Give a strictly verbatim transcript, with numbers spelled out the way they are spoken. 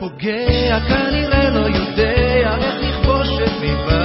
פוגע, כנראה לא יודע איך לכבוש את ליבה.